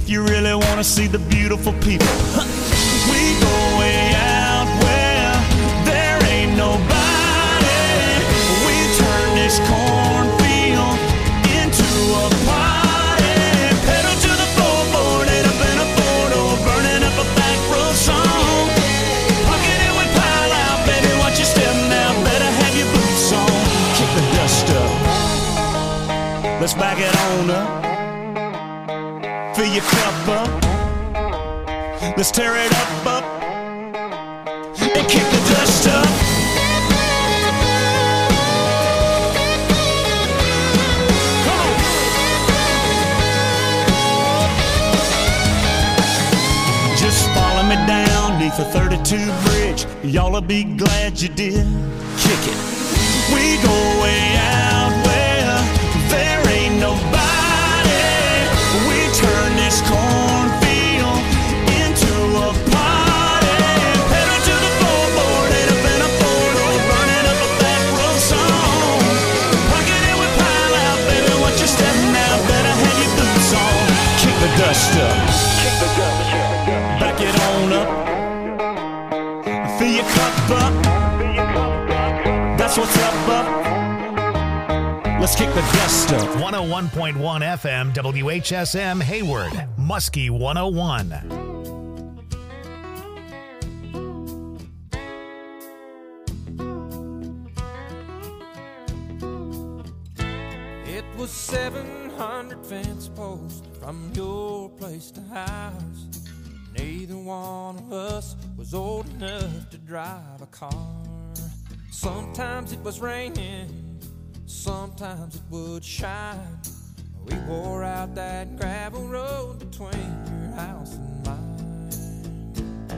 you really want to see the beautiful people. We go way out where there ain't nobody. We turn this cornfield into a party. Pedal to the floorboard, ain't up in a photo, burning up a back road song. Pocket it with pile out, baby, watch your step now. Better have your boots on. Kick the dust up. Let's back it on up. Fill your cup up. Let's tear it up, and kick the dust up. Come on. Just follow me down neath the 32 bridge. Y'all'll be glad you did. Kick it. We go way out where there ain't nobody. We turn this cornfield into a party. Pedal to the floorboard, ain't up in a photo, burning up a back road song. Pocket it with pile out, baby, watch your step now. Better have your boots on. Kick the dust up. Back it on up. Fill your cup up. That's what's up. Let's kick the dust up. 101.1 FM, WHSM, Hayward, Muskie 101. It was 700 fence posts from your place to house. Neither one of us was old enough to drive a car. Sometimes it was raining, sometimes it would shine. We wore out that gravel road between your house and mine.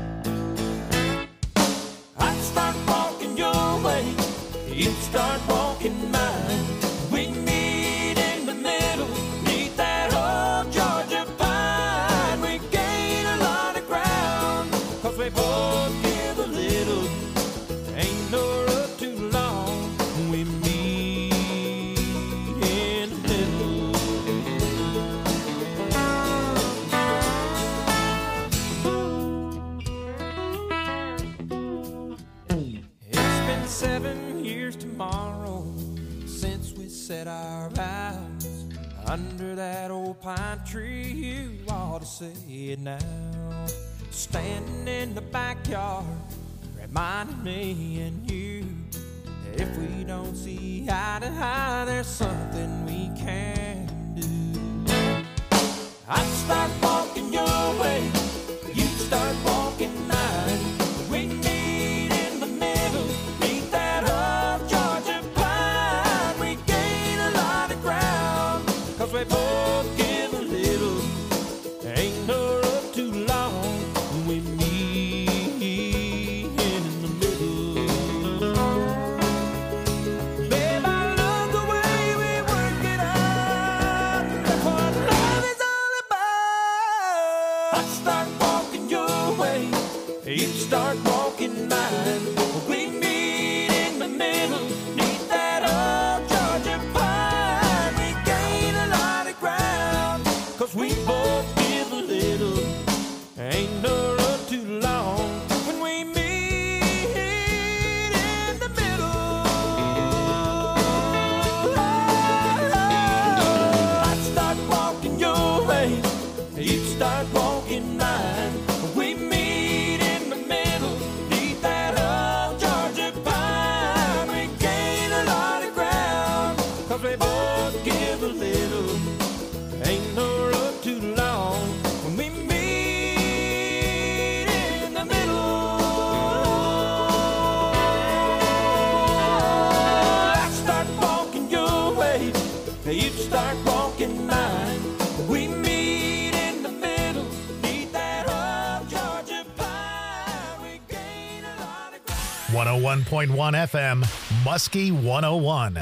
I'd start walking your way, you'd start walking mine. We meet in the middle, neath that old Georgia pine. We gain a lot of ground, 'cause we both give a little. Ain't no road too long, we meet in the middle. It's been 7 years tomorrow since we said our vows under that old pine tree. You ought to say it now. Standing in the backyard, reminding me and you that if we don't see eye to eye, there's something we can do. I'd start walking your way, you'd start walking mine. We meet in the middle, meet that old Georgia pine. We gain a lot of ground, 'cause we both give a little. Ain't no road too long, we meet in the middle. Babe, I love the way we work it out. That's what love is all about. I start walking your way, you start walking mine. We meet in the middle, neath that old Georgia pine. We gain a lot of ground, 'cause we both give a little. Ain't no road too long when we meet in the middle. I'd start walking your way, you'd start walking mine. We meet in the middle, neath that old Georgia pine. We gain a lot of ground, 'cause we both give a little. Ain't no road too long when we meet in the middle. I start walking your way, you start walking mine. We meet in the middle, neath that old Georgia pine. We gain a lot of ground. 101.1 FM, Muskie 101.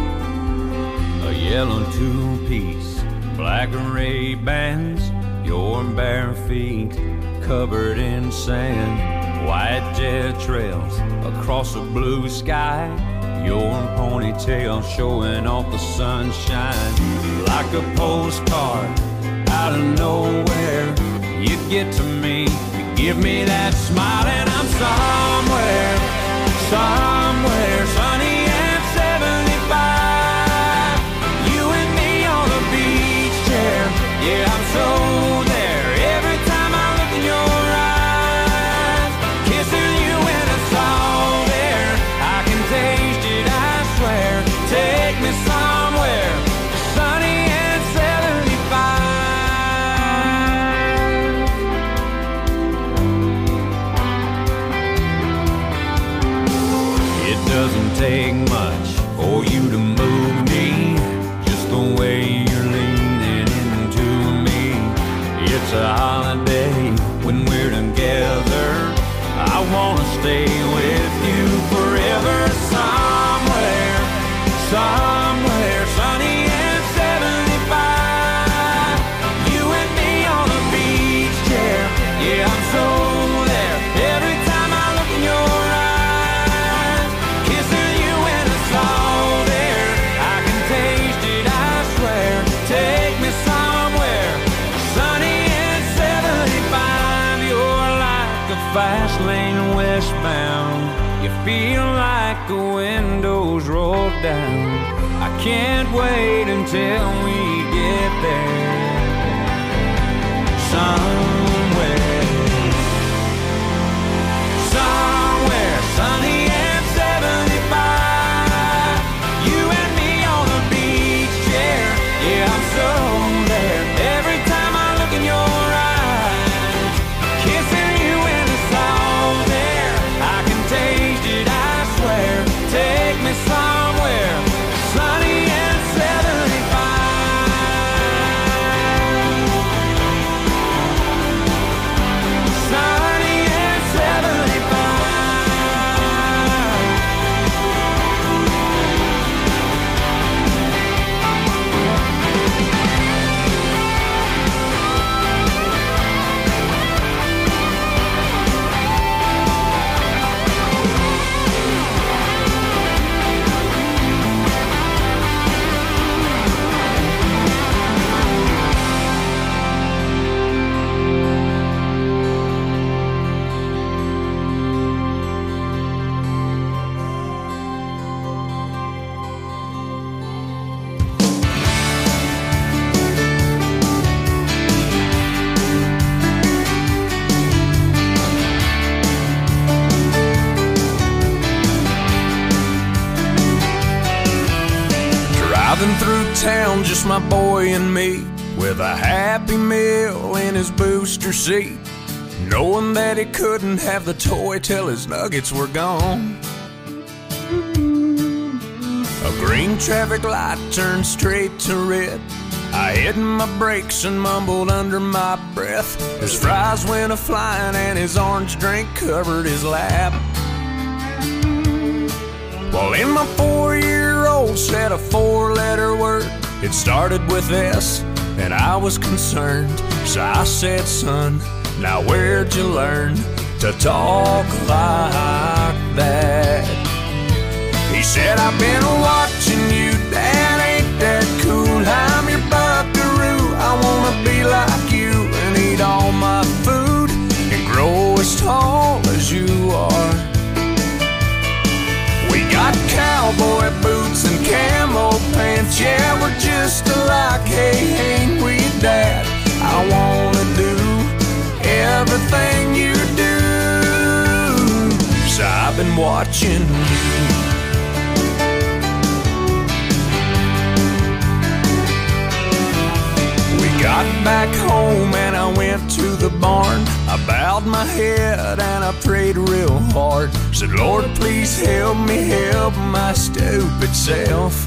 A yellow two-piece, black and red bands, your your bare feet covered in sand, white jet trails across a blue sky, your ponytail showing off the sunshine. Like a postcard out of nowhere, you get to me, you give me that smile, and I'm somewhere, somewhere sunny and 75. You and me on the beach chair, yeah, I'm so there. Every time I look in your eyes, kissing you and it's all there. I can taste it, I swear. Take me somewhere sunny and 75. It doesn't take much for you to move me, just the way you're leaning into me. It's a holiday when we're together. I wanna stay with you forever. Somewhere, somewhere sunny and 75. You and me on a beach chair, yeah, I'm so there. Every time I look in your eyes, kissing you and it's all there. I can taste it, I swear. Take me somewhere sunny and 75. You're like a fast lane westbound. You feel like the windows roll down. I can't wait until we get there. Somewhere, somewhere sunny and 75. You and me on a beach chair, yeah, I'm so there. Every time I look in your eyes, kissing you and it's all there. I can taste it, I swear. Take me somewhere sunny and 75. Sunny and 75. Driving through town, just my boy and me, with a Happy Meal in his booster seat, knowing that he couldn't have the toy till his nuggets were gone. A green traffic light turned straight to red. I hit my brakes and mumbled under my breath. His fries went a-flying and his orange drink covered his lap. Well, in my 4-year-old said a 4-letter word. It started with S, and I was concerned. So I said, son, now where'd you learn to talk like that? He said, I've been watching you, Dad, ain't that cool? I'm your buckaroo, I wanna be like you and eat all my food and grow as tall as you are. We got cowboy boots and camo pants, yeah, we're just alike, hey, ain't we, Dad? I wanna do everything you do, so I've been watching you. Got back home and I went to the barn. I bowed my head and I prayed real hard. Said, Lord, please help me help my stupid self.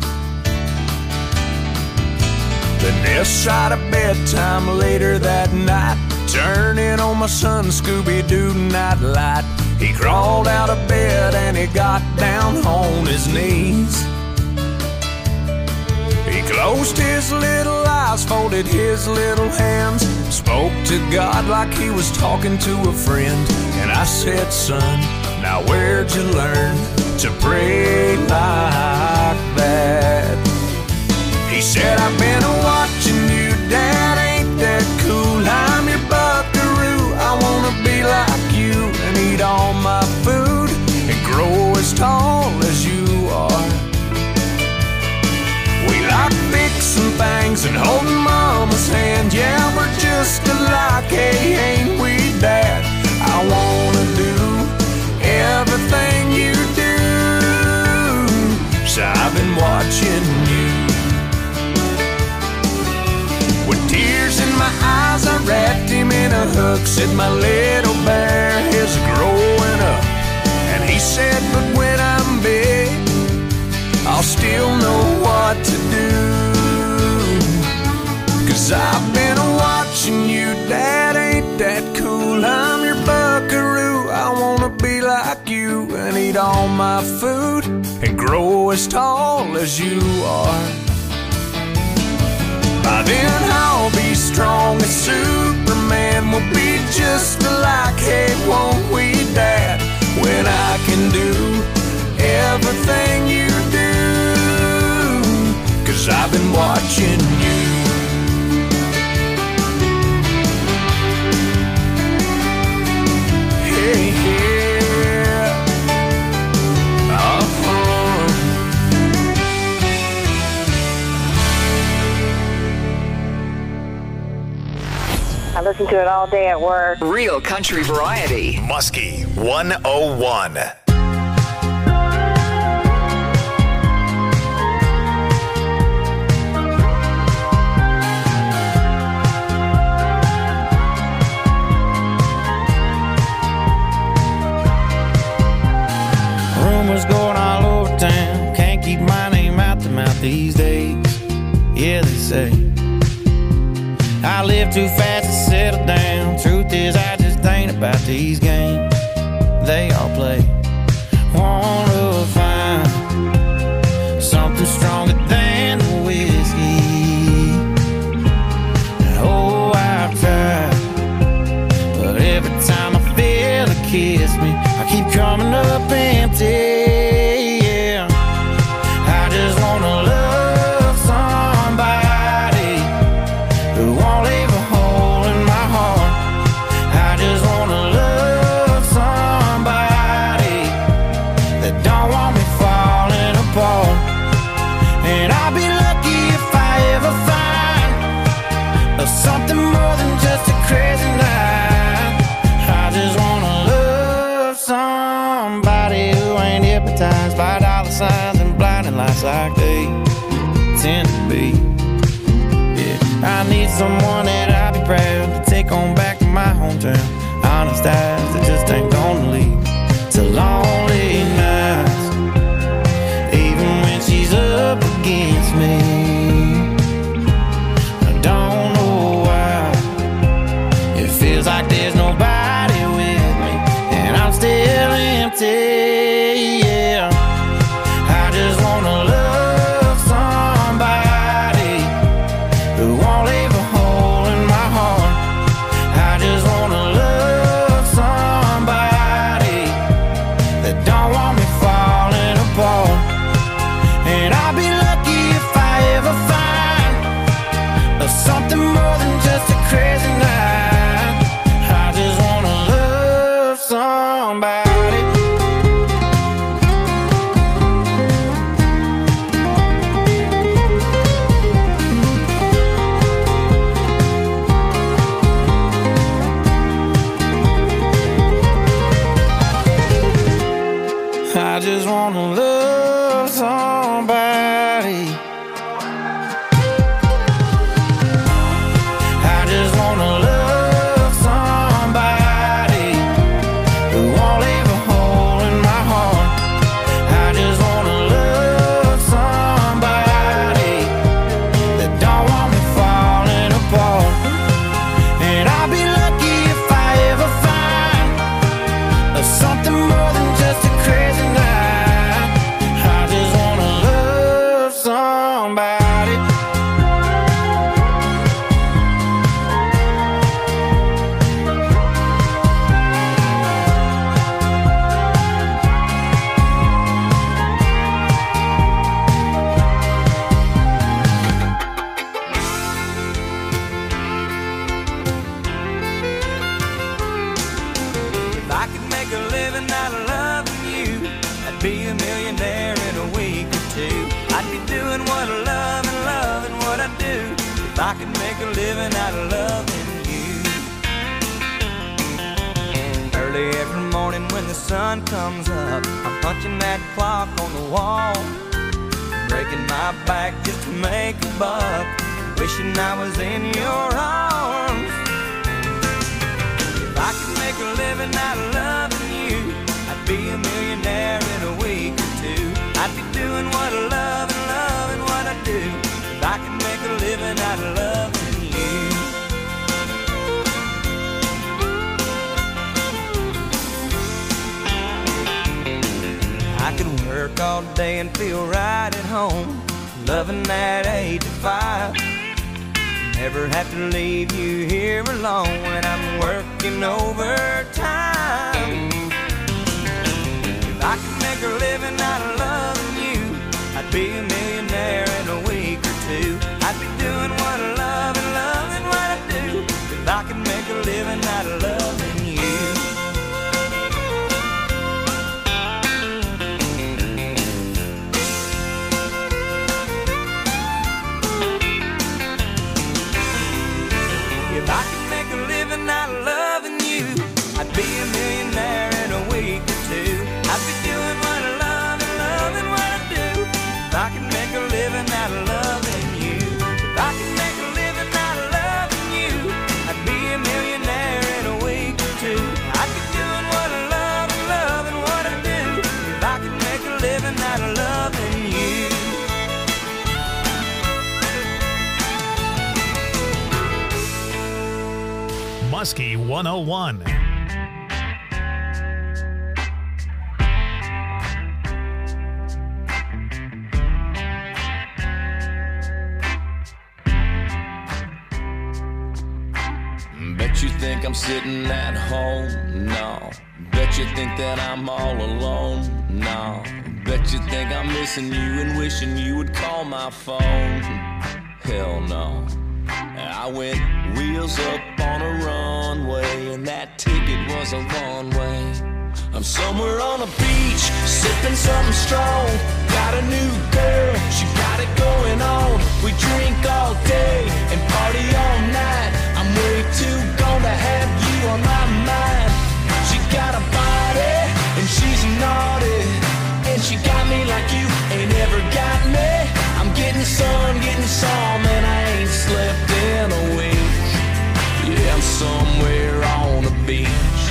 Then this side of bedtime later that night, turning on my son Scooby-Doo nightlight. He crawled out of bed and he got down on his knees. He He closed his little eyes, folded his little hands, spoke to God like he was talking to a friend. And I said, son, now where'd you learn to pray like that? He said, I've been watching you, Dad, ain't that cool? I'm your buckaroo, I wanna be like you and eat all my food and grow as tall as you are. We like fixing things and holding Mama's hand. Yeah, we're just alike, hey, ain't we, Dad? I wanna do everything you do, so I've been watching you. With tears in my eyes, I wrapped him in a hug, said my little bear is growing up. And he said, but when I'm big, I'll still know what to do. 'Cause I've been watching you, Dad, ain't that cool? I'm your buckaroo, I wanna be like you and eat all my food and grow as tall as you are. By then I'll be strong as Superman, we'll be just alike, hey, won't we, Dad? When I can do everything you do, 'cause I've been watching you. Hey, yeah. I listen to it all day at work. Real country variety. Muskie 101. Rumors going all over town, can't keep my name out the mouth these days. Yeah, they say I live too fast to settle down. Truth is, I just ain't about these games they all play. Wanna find something stronger than the whiskey. Oh, I've tried, but every time I feel a kiss me, I keep coming up empty. Yeah, I just wanna love somebody who won't leave a hole in my heart. I just wanna love somebody that don't want me falling apart. And I'll be lucky if I ever find something more than just a crazy night. I just wanna love somebody who ain't hypnotized by dollar signs and blinding lights like they tend to be. I need someone that I'll be proud to take on back to my hometown. Honest eyes that just ain't gonna lead to lonely nights, even when she's up against me. I don't know why it feels like there's nobody with me, and I'm still empty. Yeah, I just wanna love somebody who won't leave a hole in my heart. I just wanna love somebody that don't want me falling apart. And I'll be lucky if I ever find something more than just a crazy night. I living out of loving you. Early every morning when the sun comes up, I'm punching that clock on the wall, breaking my back just to make a buck, wishing I was in your arms. If I could make a living out of loving you, I'd be a millionaire in a week or two. I'd be doing what I love and loving what I do. If I could make a living out of loving you. I could work all day and feel right at home, loving that 8 to 5. Never have to leave you here alone when I'm working overtime. If I could make a living out of loving you, I'd be a millionaire in a week or two. I'd be doing what I love and loving what I do. If I could make a living out of loving you. If I could make a living out of loving you, I'd be a millionaire in a week or two. I'd be doing what I love and loving what I do. If I could make a living out of loving you. If I could make a living out of loving you, I'd be a millionaire in a week or two. I'd be doing what I love and loving what I do. If I could make a living out of loving you. Muskie 101. Bet you think I'm sitting at home? No. Bet you think that I'm all alone? No. Bet you think I'm missing you and wishing you would call my phone? Hell no. I went wheels up on a runway, and that ticket was a one-way. I'm somewhere on a beach, sipping something strong. Got a new girl, she got it going on. We drink all day and party all night. I'm way too gone to have you on my mind. She got a body and she's naughty, and she got me like you ain't ever got me. I'm getting sun, getting some, and I ain't slept in a week. Yeah, I'm somewhere on the beach.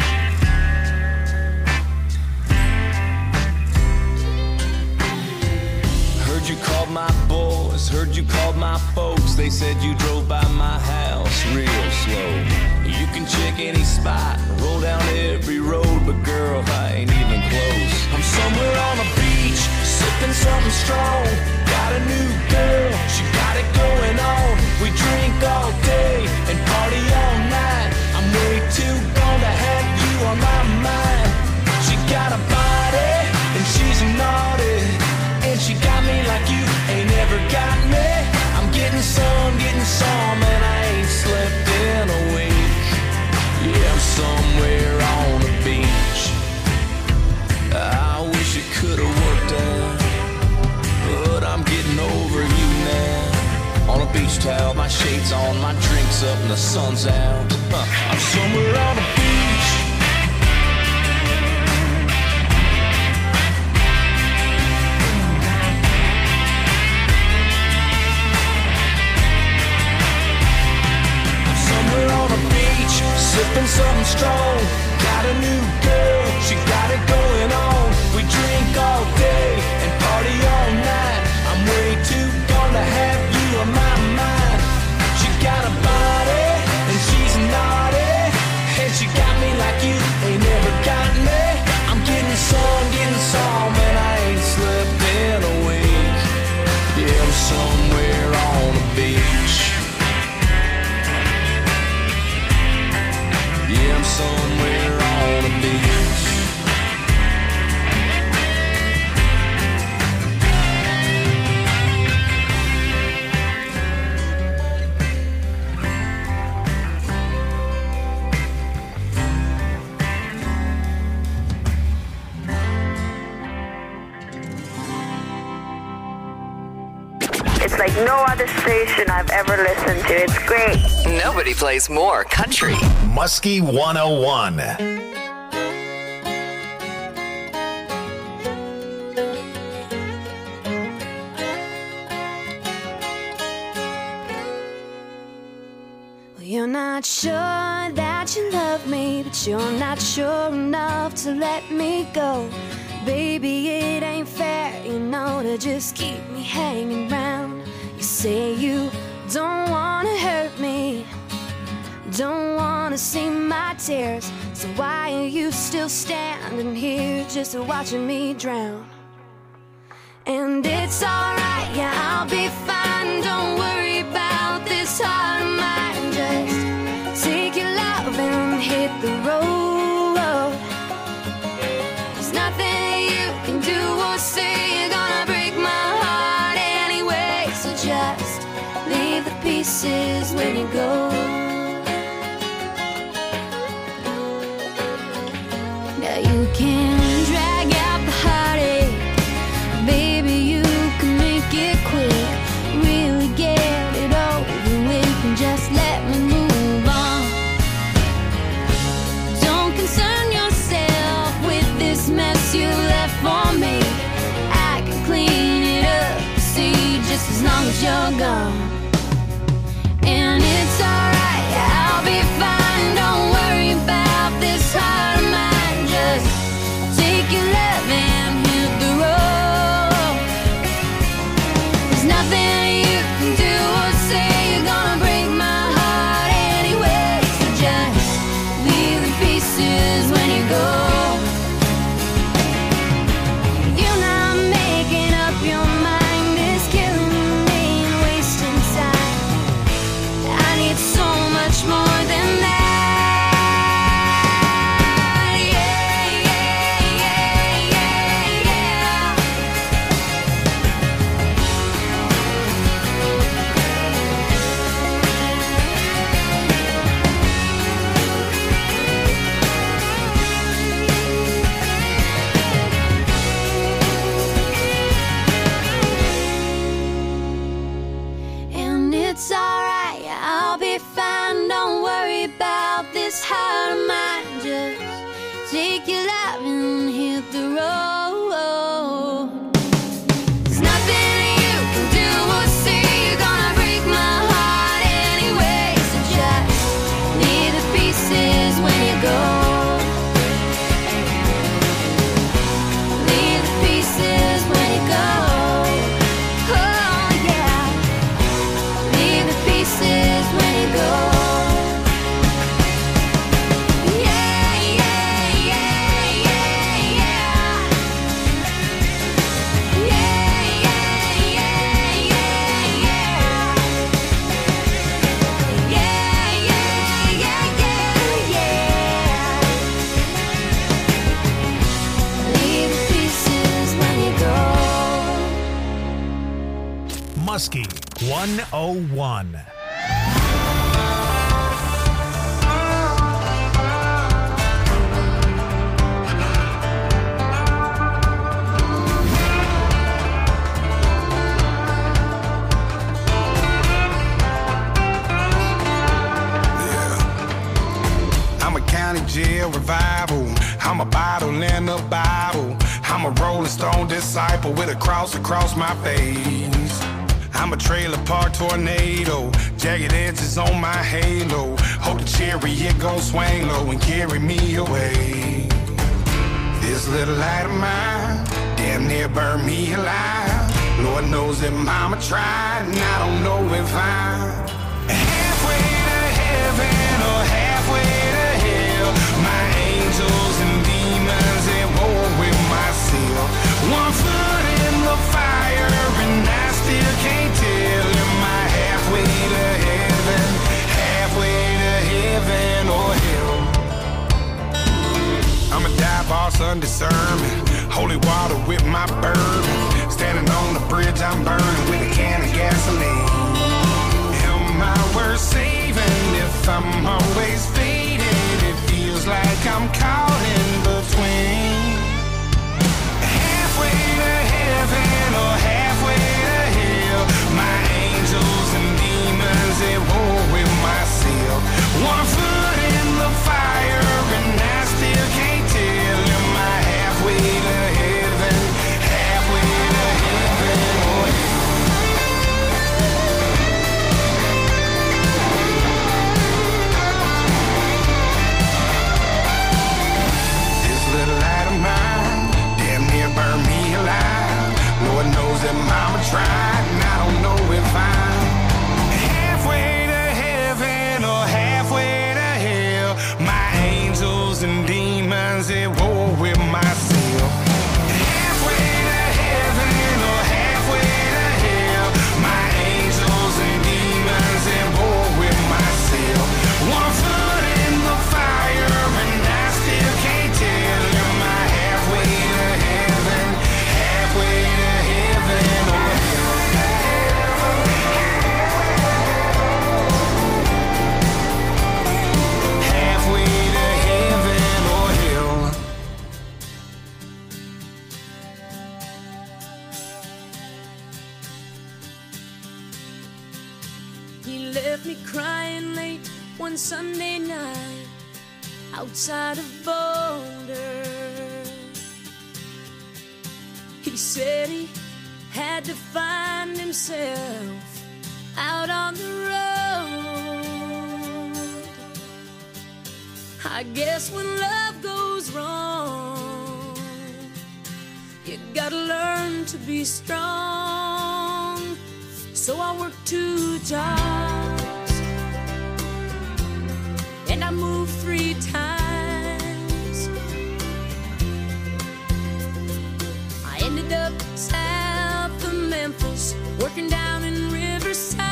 Heard you called my boys, heard you called my folks. They said you drove by my house real slow. You can check any spot, roll down every road, but girl, I ain't even close. I'm somewhere on a beach, sipping something strong. Got a new girl, she got it going on. We drink all day and party all night. I'm way too gone to have you on my mind. She got a body and she's naughty, and she got me like you ain't ever got me. I'm getting some, and I ain't slept in a week. Yeah, I'm somewhere on the beach. I wish it could've worked out, but I'm getting over you now. On a beach towel, my shades on, my drinks up, and the sun's out. I'm somewhere on the beach. I'm somewhere on the beach, sipping something strong. Got a new girl, she got it going on. We drink all day and party all night. I'm way too gone to have you on my mind. She got a body and she's naughty, and she got me like you ain't never got me. I'm getting some, and I ain't slept in a week. Yeah, I'm somewhere on the beach. Yeah, I'm somewhere on the beach. It's like like no other station I've ever listened to. It's great. Nobody plays more country. Muskie 101. You're not sure that you love me, but you're not sure enough to let me go. Baby, it ain't fair, you know, to just keep me hanging round. You say you don't wanna hurt me, don't wanna see my tears, so why are you still standing here just watching me drown? And it's alright, yeah, I'll be fine, don't worry about this heart of mine. Just take your love and hit the road. There's nothing you can do or say, you're gonna break my heart anyway. So just leave the pieces when you go. Now you can drag out the heartache, baby, you can make it quick. Really get it over with and just let me move on. Don't concern yourself with this mess you left for me. I can clean it up, see, just as long as you're gone. And it's alright, I'll be fine, don't worry about this heart of mine. Just take your love and hit the road. There's nothing you can do or say, you're gonna break my heart anyway. So just leave the pieces when you go. You're not making up your mind, it's killing me and wasting time. I need so much more than that. Yeah, yeah, yeah, yeah, yeah. And it's alright, I'll be fine, don't worry about this heart of mine. Just take your love and hit the road. There's nothing you can do or say, you're gonna break my heart anyway. So just leave the pieces when you go. Leave the pieces when you go. Oh yeah. Leave the pieces when you go. Yeah, yeah, yeah, yeah, yeah. Yeah, yeah, yeah, yeah, yeah. Yeah, yeah, yeah, yeah, yeah. Leave the pieces when you go. Muskie 101. I'm a county jail revival. I'm a bottle in the Bible. I'm a Rolling Stone disciple with a cross across my face. I'm a trailer park tornado, jagged edges on my halo. Hope the chariot gon' swing low and carry me away. This little light of mine damn near burned me alive. Lord knows that mama tried, and I don't know if I'm halfway to heaven or halfway to hell. My angels and demons at war with myself. One foot in the fire and I still can't tell. Am I halfway to heaven, halfway to heaven or hell? I'm a dive boss under sermon, holy water with my bourbon. Standing on the bridge I'm burning with a can of gasoline. Am I worth saving if I'm always faded? It feels like I'm caught in between. Halfway to heaven or halfway to hell. My angels and demons at war with myself. Halfway to heaven or halfway to hell. My angels and demons at war with myself. One foot in the fire and I still can't tell. Am I halfway to heaven, halfway to heaven or halfway to heaven or hell? He left me crying late one Sunday night outside of Boulder. He said he had to find himself out on the road. I guess when love goes wrong, you gotta learn to be strong. So I worked 2 jobs and I moved 3 times. I ended up south of Memphis, working down in Riverside.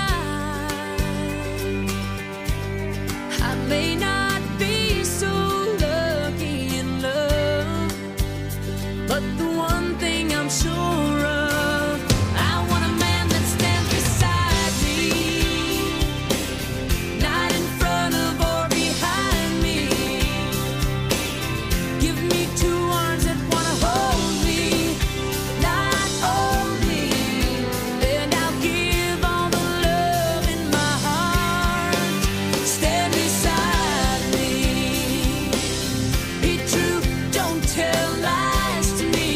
I may not be so lucky in love, but the one thing I'm sure of, I want a man that stands beside me, not in front of or behind me. Give me 2 arms that wanna hold me, not only, and I'll give all the love in my heart. Stand beside me, be true, don't tell lies to me.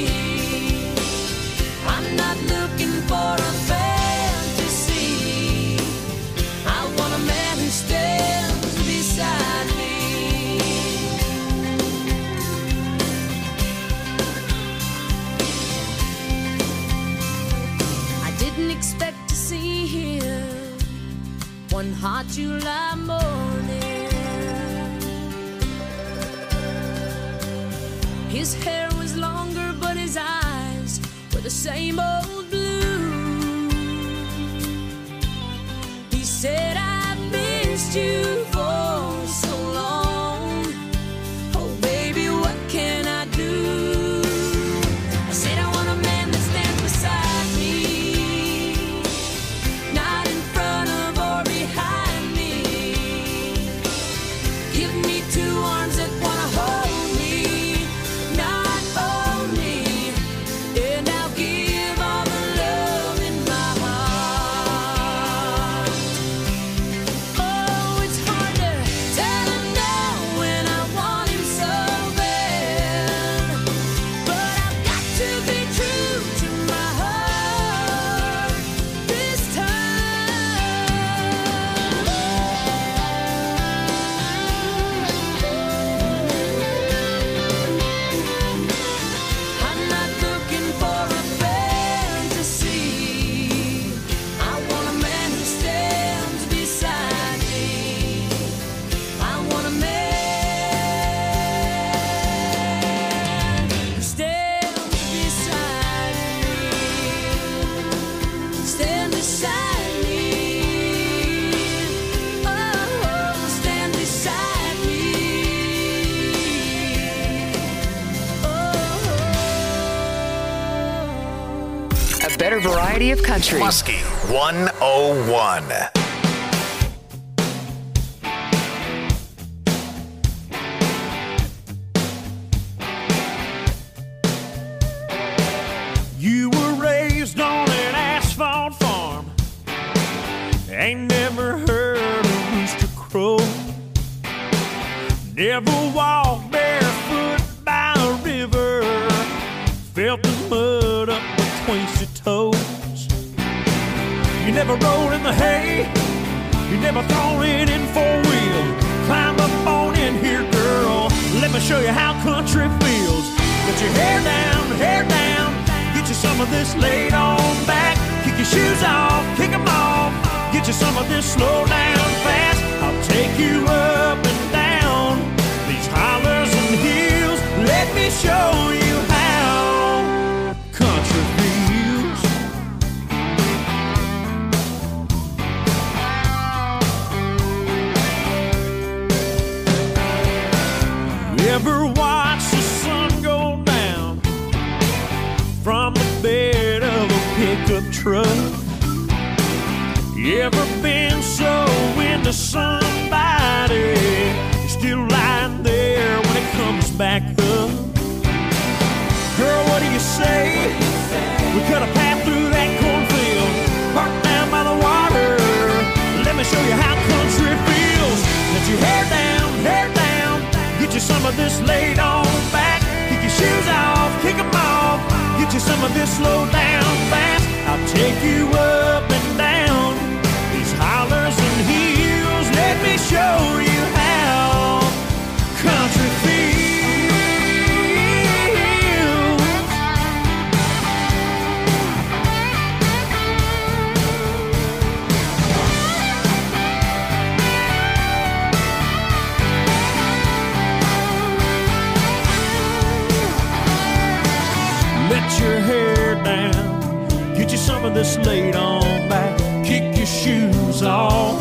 I'm not looking for a fantasy. I want a man who stands beside me. I didn't expect to see him one hot July morning. His hair was longer, but his eyes were the same old blue. He said, I've missed you for so long. Oh, baby, what can I do? I said, I want a man that stands beside me, not in front of or behind me. Give me 2 arms that wanna hold me, not only, and I'll give all the love in my heart. Oh, it's hard to tell him no when I want him so bad, but I've got to be true to my heart this time. I'm not looking for a fantasy. I want a man who stands beside me. I want a man who stands beside me. Stand beside me. Oh, stand beside me. Oh. A better variety of country. Muskie 101. You were raised on an asphalt farm. Ain't never heard a rooster crow. Never walked barefoot by a river. Felt the mud up between your toes. You never rolled in the hay. You never thrown it in 4-wheel. Climb up on in here, girl. Let me show you how country feels. Get your hair down, get you some of this laid on back. Kick your shoes off, kick them off. Get you some of this slow down fast. I'll take you up and down these hollers and ever watched the sun go down from the bed of a pickup truck? You ever been so into somebody you're still lying there when it comes back up? Girl, what do you say? We cut a path through that cornfield, parked down by the water. Let me show you how country feels. Let your hair down, get you some of this laid on back. Kick your shoes off, kick them off, get you some of this slow down fast. I'll take you up and down these hollers and hills. Let me show you how country feels. Let your hair down, get you some of this laid on back. Kick your shoes off.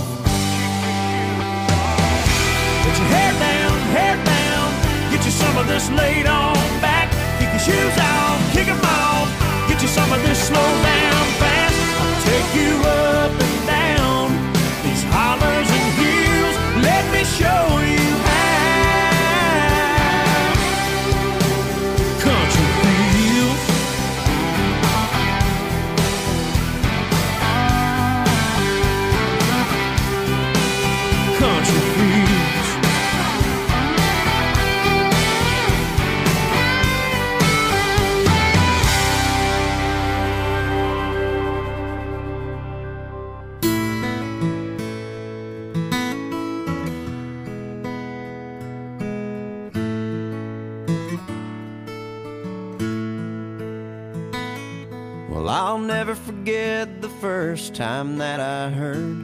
Let your hair down, get you some of this laid on back. Kick your shoes off, kick them off, get you some of this slow down fast. I'll take you up and down these hollers and hills. Let me show you how country feels. Country feels. Well, I'll never forget the first time that I heard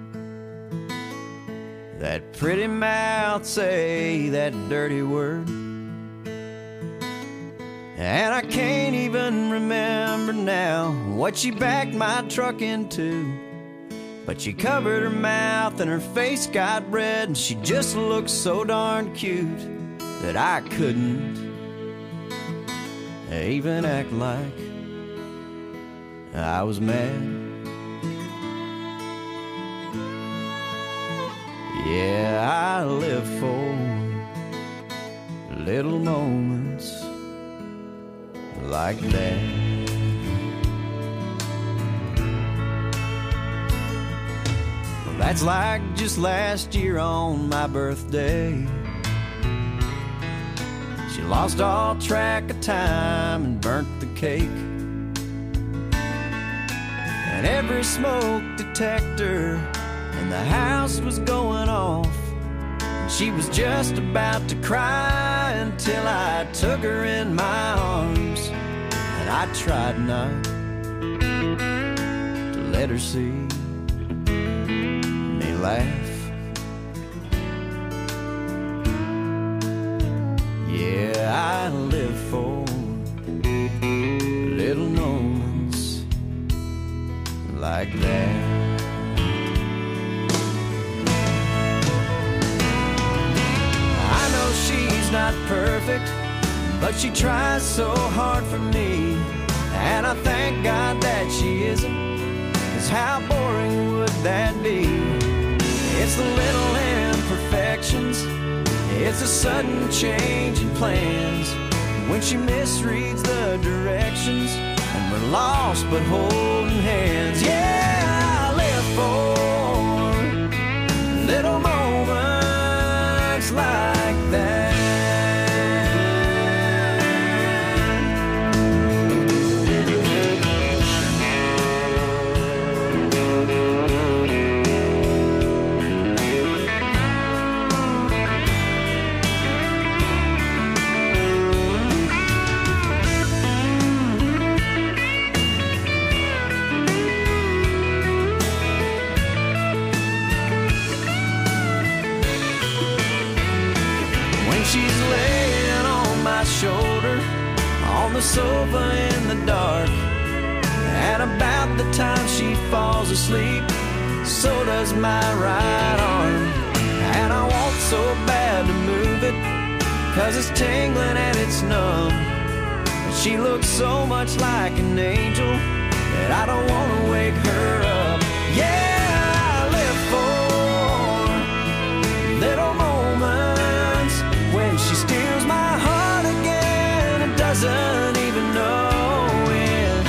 that pretty mouth say that dirty word. And I can't even remember now what she backed my truck into, but she covered her mouth and her face got red, and she just looked so darn cute that I couldn't even act like I was mad. Yeah, I live for little moments like that. Well, that's like just last year on my birthday. She lost all track of time and burnt the cake. And every smoke detector in the house was going off, and she was just about to cry until I took her in my arms, and I tried not to let her see me laugh. Yeah, I live for little moments like that. I know she's not perfect, but she tries so hard for me, and I thank God that she isn't, 'cause how boring would that be? It's the little imperfections, it's a sudden change in plans, when she misreads the directions and we're lost but holding hands. Yeah, I live for little moments like that. She's laying on my shoulder on the sofa in the dark, and about the time she falls asleep, so does my right arm. And I want so bad to move it, 'cause it's tingling and it's numb. But she looks so much like an angel that I don't wanna wake her up. Yeah, I live for little moments when she steals my heart again and doesn't even know it.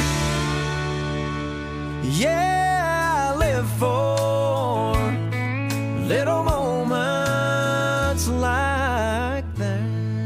Yeah, I live for little moments like that.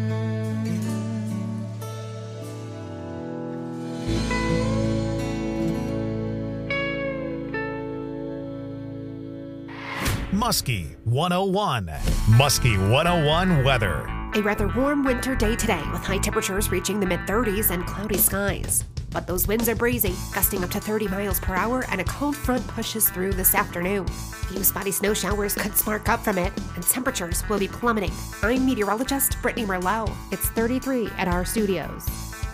Muskie 101. Muskie 101 weather. A rather warm winter day today with high temperatures reaching the mid-30s and cloudy skies. But those winds are breezy, gusting up to 30 miles per hour, and a cold front pushes through this afternoon. A few spotty snow showers could spark up from it, and temperatures will be plummeting. I'm meteorologist Brittany Merlot. It's 33 at our studios.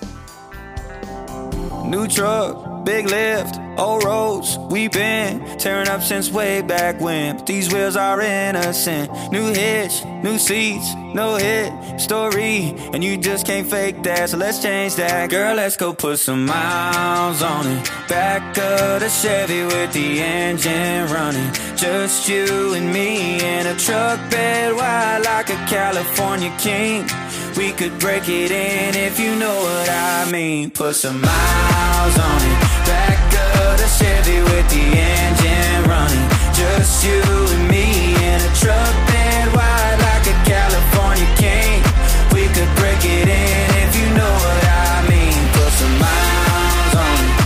New truck, big lift, old roads, we been tearing up since way back when. But these wheels are innocent. New hitch, new seats, no hit story, and you just can't fake that, so let's change that. Girl, let's go put some miles on it. Back of the Chevy with the engine running. Just you and me in a truck bed wide like a California king. We could break it in if you know what I mean. Put some miles on it. Back of the Chevy with the engine running. Just you and me in a truck bed wide like a California king. We could break it in if you know what I mean. Put some miles on it.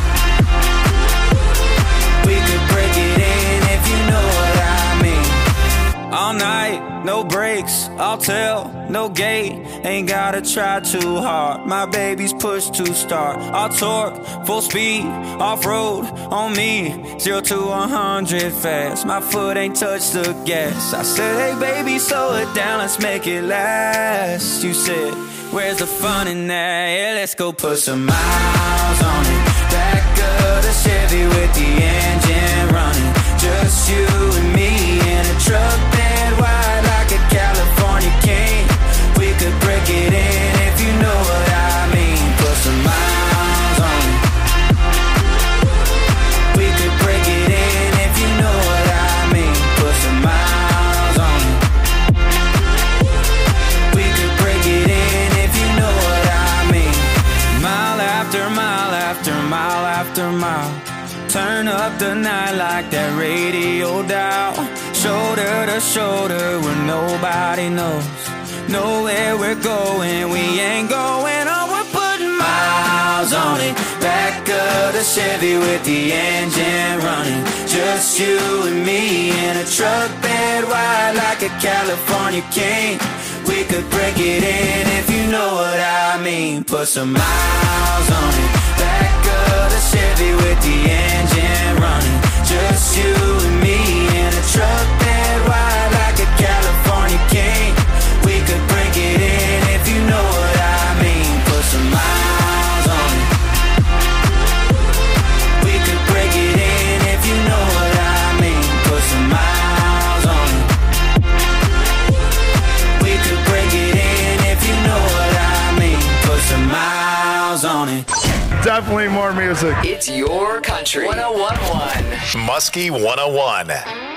We could break it in if you know what I mean. All night, no brakes, I'll tell, no gate. Ain't gotta try too hard. My baby's push to start. I'll torque, full speed, off-road on me. 0 to 100 fast. My foot ain't touched the gas. I said, hey baby, slow it down, let's make it last. You said, where's the fun in that? Yeah, let's go put some miles on it. Back of the Chevy with the engine running. Just you and me in a truck bed wide like a California king. We could break it in if you know what I mean. Put some miles on it. We could break it in if you know what I mean. Put some miles on it. We could break it in if you know what I mean. Mile after mile after mile after mile. Turn up the night like that radio dial. Shoulder to shoulder where nobody knows. Know where we're going, we ain't going on. We're putting miles on it. Back of the Chevy with the engine running. Just you and me in a truck bed wide like a California king. We could break it in if you know what I mean. Put some miles on it. Back of the Chevy with the engine running. Just you and me in a truck bed wide like a California king. We could break it in if you know what I mean. Put some miles on it. We could break it in if you know what I mean. Put some miles on it. We could break it in if you know what I mean. Put some miles on it. Definitely more music. It's your country. 101.1. Muskie 101.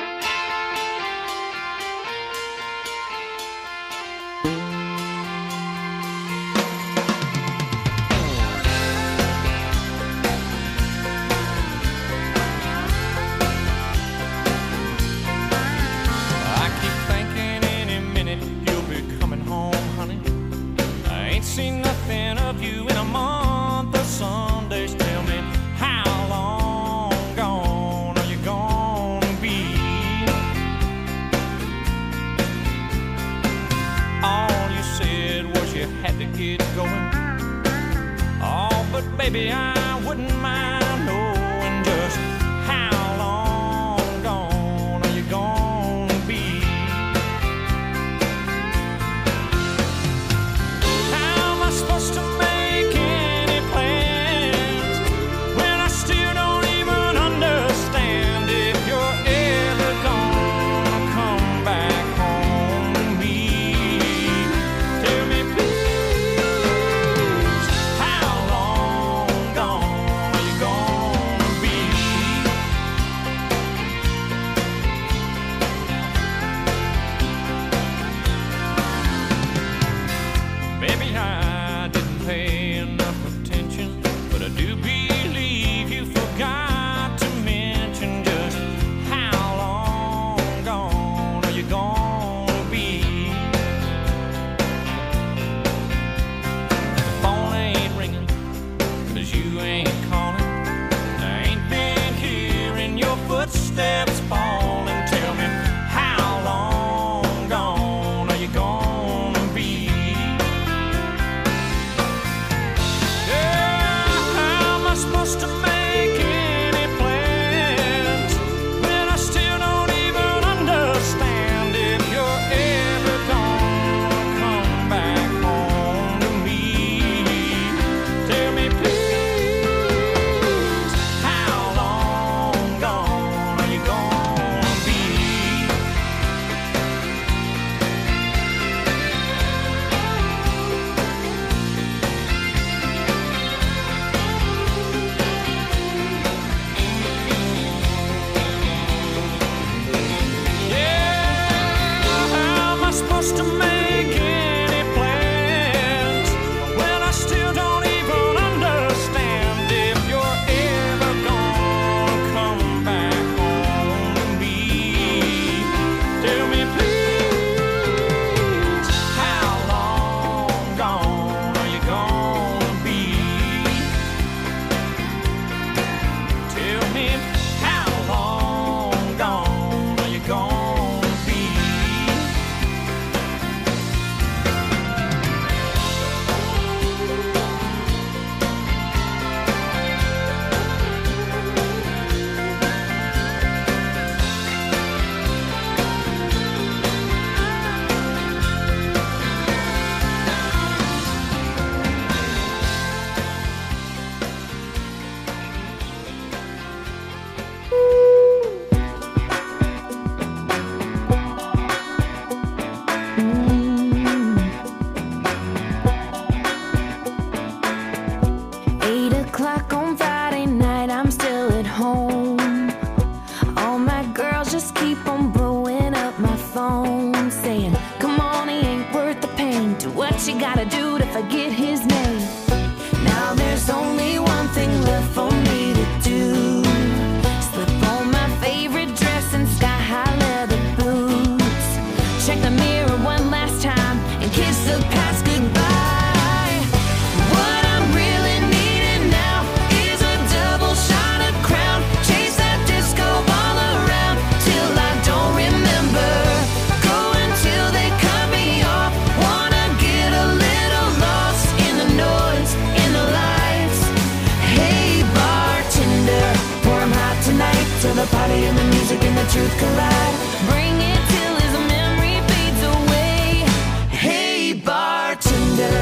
Seen nothing of you in a month of Sundays. Tell me, how long gone are you gonna be? All you said was you had to get going. Oh, but baby, I wouldn't mind knowing just how long gone are you gonna be? Supposed to make any plans when I still don't even understand if you're ever gonna come back home to me. Tell me, gotta do to forget his name? Now there's only one thing left for me to do. Slip on my favorite dress and sky-high leather boots. Check the mirror one last time and kiss the past goodbye. What I'm really needing now is a double shot of Crown. Chase that disco ball around till I don't remember. Go until they cut me off. Wanna get a little lost in the noise, in the lights. Hey bartender, pour 'em hot tonight till the party and the music and the truth collide. Bring it till his memory fades away. Hey bartender.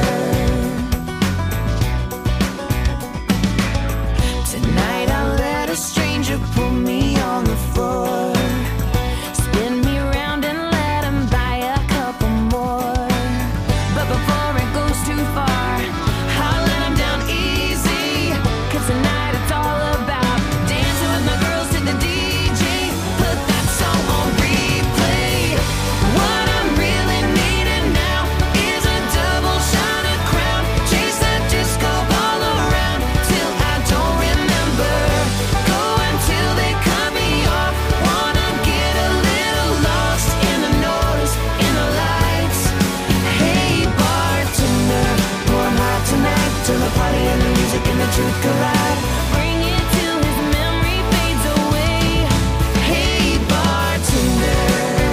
Tonight I'll let a stranger pull me on the floor. Spin me around and let him buy a couple more. But before it goes too far, I'll let him down easy. 'Cause tonight it's all about dancing with my girls to the DJ. Put that song on replay. What I'm really needing now is a double shot of Crown. Chase that disco ball around till I don't remember. Go until they cut me off. Wanna get a little lost in the noise, in the lights. Hey bartender, pour 'em hot tonight till the party and the music and the truth collide. Bring it till his memory fades away. Hey bartender.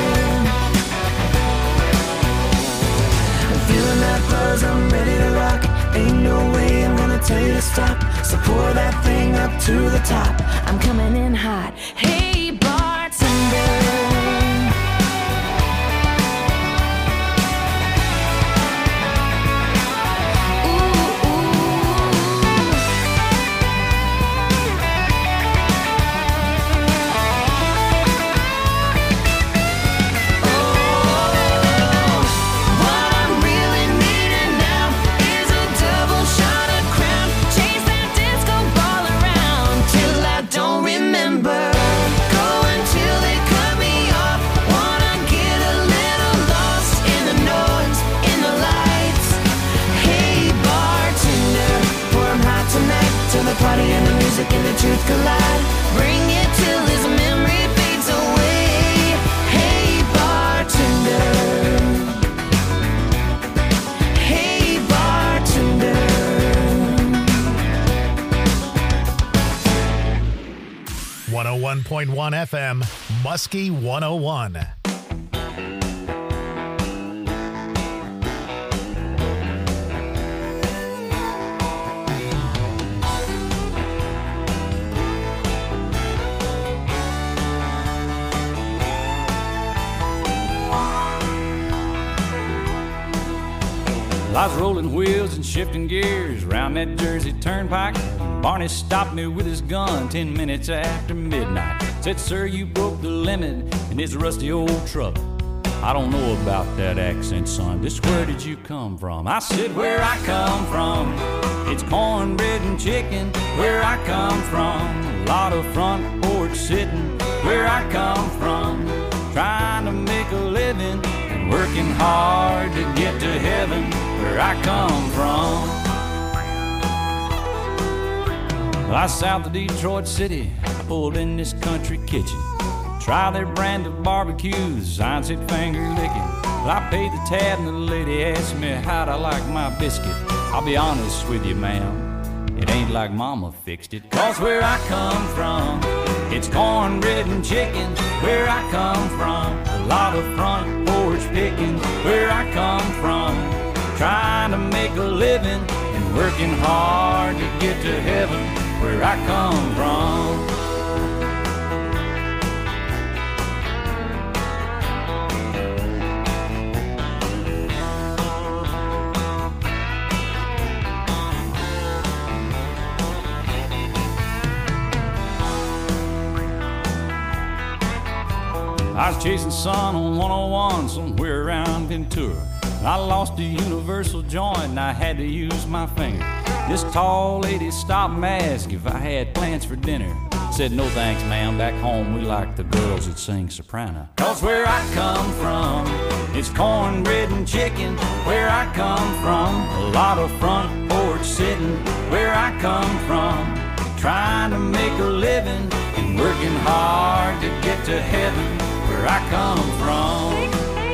I'm feeling that buzz, I'm ready to rock. Ain't no way I'm gonna tell you to stop. So pour that thing up to the top. I'm coming in hot. Hey bartender. What I'm really needing now is a double shot of Crown. Chase that disco ball around till I don't remember. Go until they cut me off. Wanna get a little lost in the noise, in the lights. Hey bartender, pour 'em hot tonight till the party and the music and the truth collide. Bring it till his memory fades away. Hey bartender. Hey bartender. 101.1 FM, Muskie 101. I was rolling wheels and shifting gears round that Jersey turnpike. Barney stopped me with his gun 10 minutes after midnight. Said, sir, you broke the limit in his rusty old truck. I don't know about that accent, son. Just where did you come from? I said, where I come from, it's cornbread and chicken. Where I come from, a lot of front porch sitting. Where I come from, trying to make a living and working hard to get to heaven. Where I come from, well, I was south of Detroit City. I pulled in this country kitchen. Try their brand of barbecues, sign said finger licking. Well, I paid the tab and the lady asked me how'd I like my biscuit. I'll be honest with you, ma'am, it ain't like mama fixed it. 'Cause where I come from, it's cornbread and chicken. Where I come from, a lot of front porch picking. Where I come from, trying to make a living and working hard to get to heaven. Where I come from, I was chasing sun on 101 somewhere around Ventura. I lost a universal joint and I had to use my finger. This tall lady stopped and asked if I had plans for dinner. Said, no thanks, ma'am, back home we like the girls that sing soprano. 'Cause where I come from, It's cornbread and chicken where I come from. A lot of front porch sitting where I come from. Trying to make a living and working hard to get to heaven where I come from.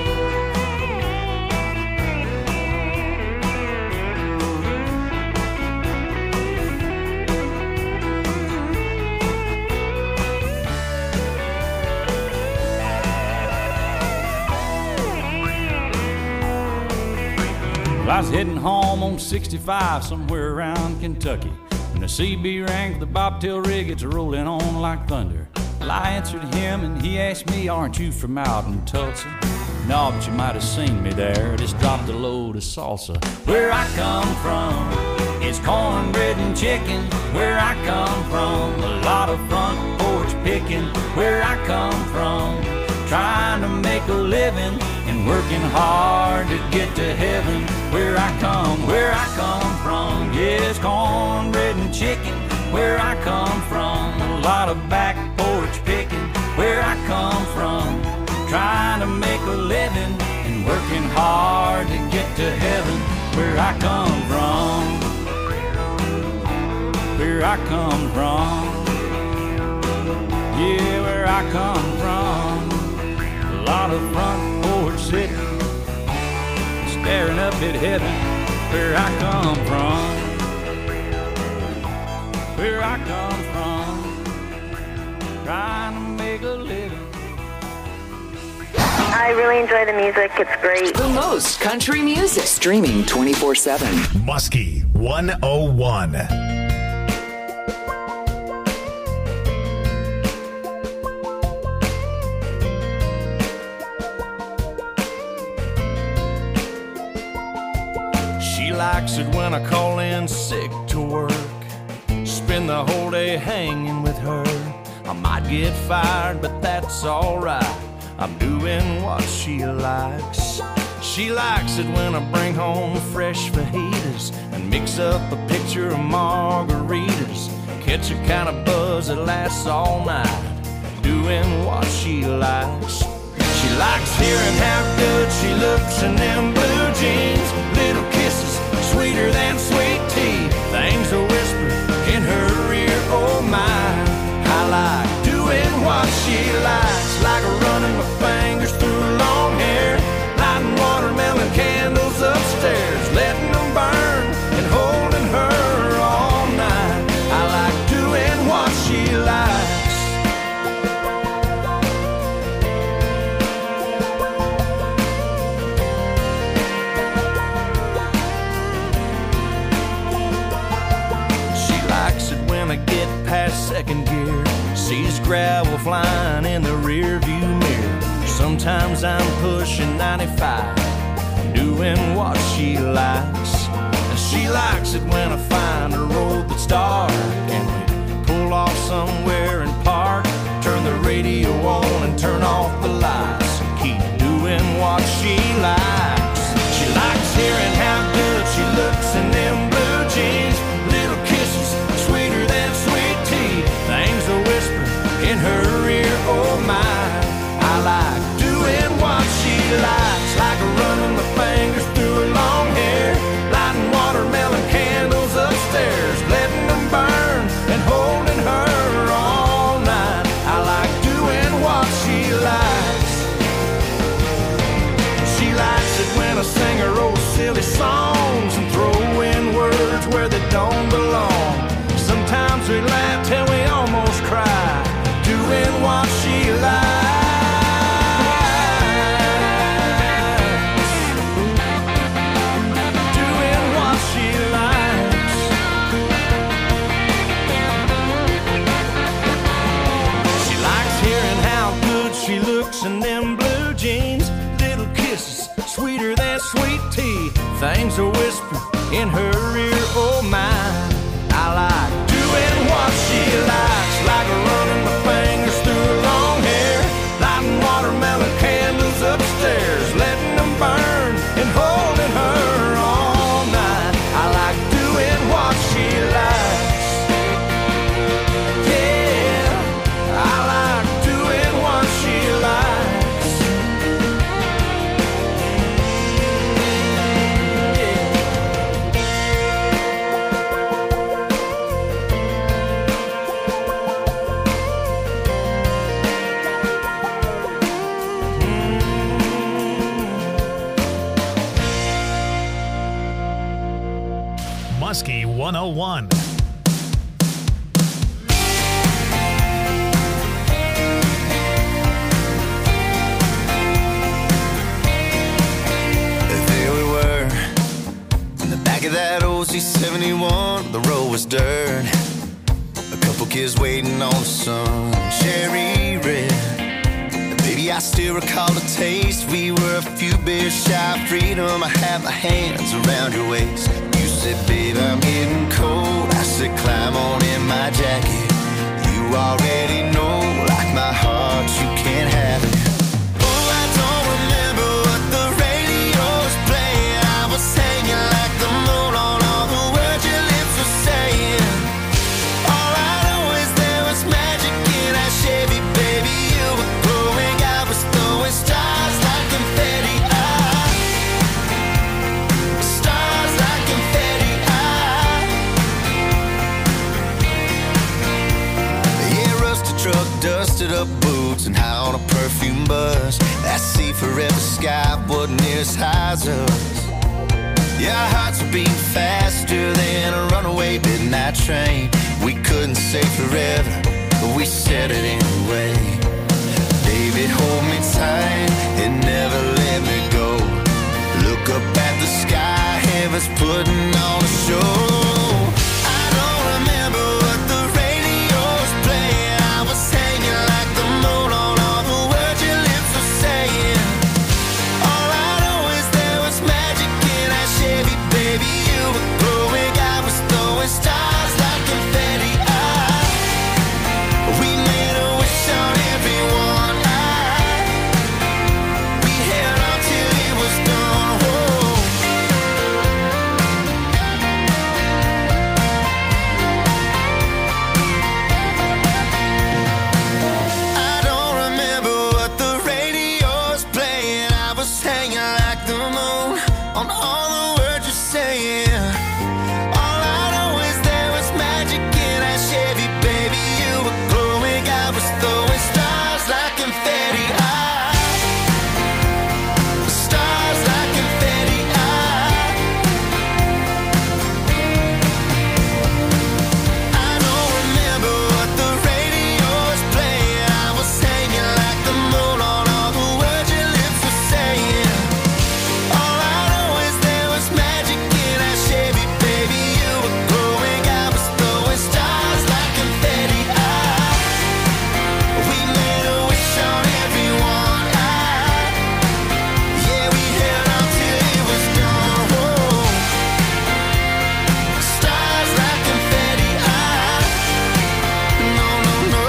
I was heading home on 65 somewhere around Kentucky when the CB rang for the bobtail rig. It's rolling on like thunder. Well, I answered him and he asked me, aren't you from out in Tulsa? No, but you might have seen me there. Just dropped a load of salsa. Where I come from, it's cornbread and chicken. Where I come from, a lot of front porch picking. Where I come from, trying to make a living and working hard to get to heaven. Where I come from, yes, cornbread and chicken. Where I come from, a lot of back porch picking. Where I come from, trying to make a living and working hard to get to heaven. Where I come from, where I come from, yeah, where I come from. A lot of front porch sitting, staring up at heaven. Where I come from, where I come from, trying to make a living. I really enjoy the music. It's great. The most country music. Streaming 24/7. Muskie 101. She likes it when I call in sick to work. Spend the whole day hanging with her. I might get fired, but that's alright. I'm doing what she likes. She likes it when I bring home fresh fajitas and mix up a picture of margaritas. Catch a kind of buzz that lasts all night, doing what she likes. She likes hearing how good she looks in them blue jeans. Little kisses, sweeter than sweet tea. Things are whispered in her ear, oh my. I like doing what she likes, like running my fingers through long hair, lighting watermelon candles upstairs, letting them burn and holding her all night. I like doing what she likes. I get past second gear, sees gravel flying in the rear view mirror. Sometimes I'm pushing 95, doing what she likes. And she likes it when I find a road that's dark and we pull off somewhere and park. Turn the radio on and turn off the lights and keep doing what she likes. She likes hearing how good she looks in them blue jeans. Little kisses, sweeter than sweet tea. Things are whispered in her ear, oh my. I like doing what she likes, like running my fingers through her long hair, lighting watermelon candles upstairs, letting them burn and holding her all night. I like doing what she likes. She likes it when I sing her old silly songs and throw in words where they don't belong. Sometimes we laugh till we almost cry, doing what she likes. Doing what she likes. She likes hearing how good she looks in them blue jeans. Little kisses, sweeter than sweet tea. Things are whispered in her ear, oh my. I like doing what she likes, like running my fingers through her long hair, lighting watermelon candles upstairs, letting them burn and holding her all night. I like doing what she likes. Yeah, I like doing what she likes. Muskie 101. There we were, in the back of that old C71, the road was dirt. A couple kids waiting on the sun, cherry red. Baby, I still recall the taste. We were a few beers shy of freedom. I had my hands around your waist. You said, babe, I'm getting cold. I said, climb on in my jacket. You already know, like my heart, you can't have it. Oh, I don't remember what the radio was playing. I was hanging like the moon on all the words your lips were saying. All I know is there was magic in that Chevy, baby. You were glowing, I was throwing stars like confetti. Stars like confetti. Yeah, rusted truck, dusted up boots, and high on a perfume bus. That sea forever sky wasn't near as high as us. Yeah, our hearts were beating faster than a runaway midnight train. We couldn't say forever, but we said it anyway. Baby, hold me tight and never let me go. Look up at the sky, heaven's putting on a show. I don't remember what the radio was playing. I was hanging like the moon on all the words your lips were saying. All I know is there was magic in that Chevy, baby. You were glowing, I was throwing stars like confetti. We made a wish on everyone. We held on till it was done. I don't remember what the radio was playing. I was hanging like the moon on all the words you're saying. All I know is there was magic in that Chevy, baby. You were glowing, I was throwing stars like confetti. Stars like confetti. I don't remember what the radio was playing. I was hanging like the moon on all the words your lips were saying. All I know is there was magic in that Chevy, baby. You were glowing, I was throwing stars like confetti. We made a wish on everyone. Yeah, we held on till it was done. Stars like confetti. No, no, no.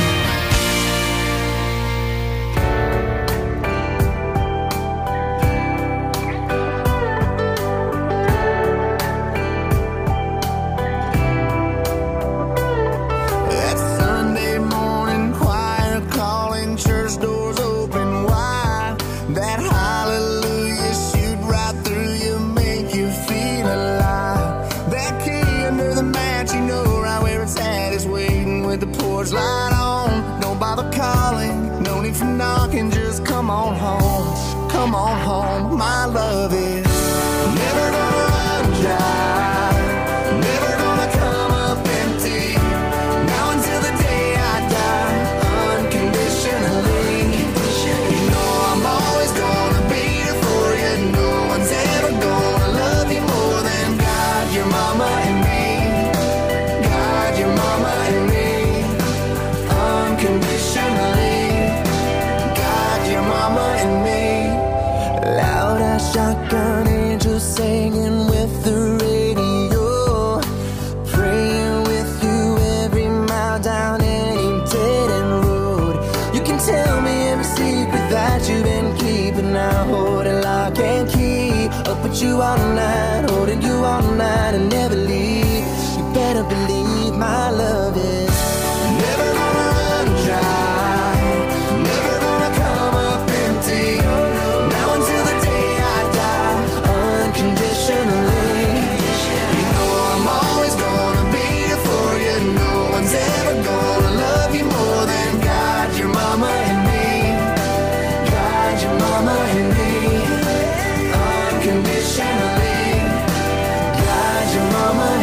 That Sunday morning choir calling, church doors open wide. That hallelujah shoot right through you, make you feel alive. That key under the mat, you know right where it's at, is waiting with the porch light on. Don't bother calling, no need for knocking, just come on home. Come on home, my love is never gonna run dry. Never gonna come up empty. Now until the day I die, unconditionally. You know I'm always gonna be here for you. No one's ever gonna love you more than God, your mama and me. God, your mama and me. Unconditionally. God, your mama and me. Loud as shotgun angels singing with the radio, praying with you every mile down any dead end road. You can tell me every secret that you've been keeping. I hold it lock and key, up with you all night, holding you all night and never leave. You better believe my love is never gonna run dry. Never gonna come up empty. Now until the day I die, unconditionally. You know I'm always gonna be here for you. No one's ever gonna love you more than God, your mama and me. God, your mama and me. Unconditionally. God, your mama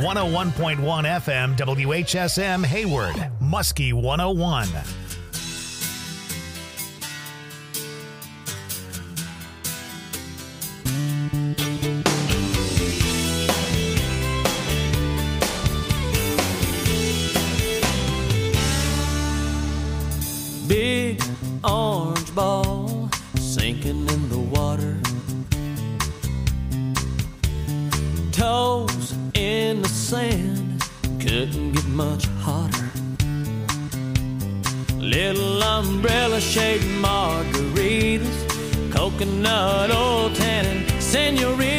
101.1 FM, WHSM Hayward, Muskie 101. Big orange ball sinking in the water, toes in the sand, couldn't get much hotter. Little umbrella shaped margaritas, coconut oil, tan